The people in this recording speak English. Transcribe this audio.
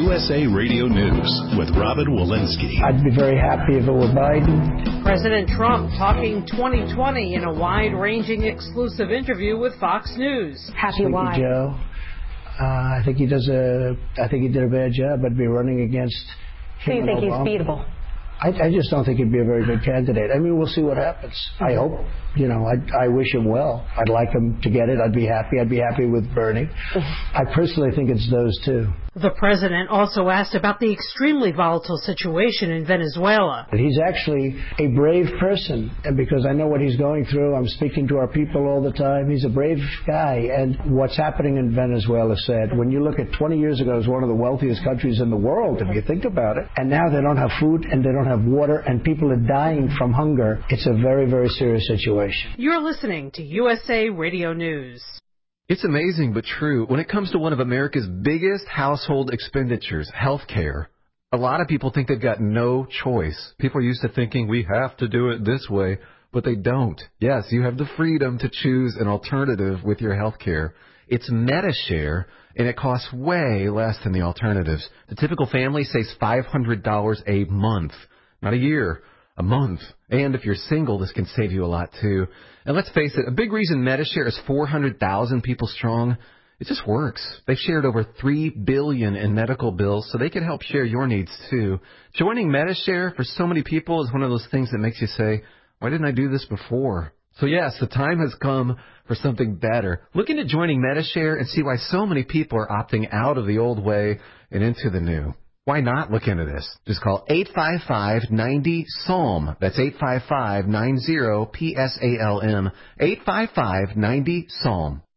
USA Radio News with Robin Walensky. I'd be very happy if it were Biden. President Trump talking 2020 in a wide-ranging exclusive interview with Fox News. Happy why? Joe. I think he did a bad job. I'd be running against him. So you think Obama. He's beatable? I just don't think he'd be a very good candidate. I mean, we'll see what happens. I hope, I wish him well. I'd like him to get it. I'd be happy. I'd be happy with Bernie. I personally think it's those two. The president also asked about the extremely volatile situation in Venezuela. He's actually a brave person, and because I know what he's going through, I'm speaking to our people all the time. He's a brave guy, and what's happening in Venezuela is sad. When you look at 20 years ago, it was one of the wealthiest countries in the world, if you think about it, and now they don't have food and they don't have water, and people are dying from hunger. It's a very, very serious situation. You're listening to USA Radio News. It's amazing but true. When it comes to one of America's biggest household expenditures, health care, a lot of people think they've got no choice. People are used to thinking we have to do it this way, but they don't. Yes, you have the freedom to choose an alternative with your health care. It's Medi-Share, and it costs way less than the alternatives. The typical family saves $500 a month, not a year, a month. And if you're single, this can save you a lot, too. And let's face it, a big reason Medi-Share is 400,000 people strong, it just works. They've shared over $3 billion in medical bills, so they can help share your needs, too. Joining Medi-Share for so many people is one of those things that makes you say, why didn't I do this before? So, yes, the time has come for something better. Look into joining Medi-Share and see why so many people are opting out of the old way and into the new. Why not look into this? Just call 855-90-PSALM. That's 855-90-PSALM. 855-90-PSALM.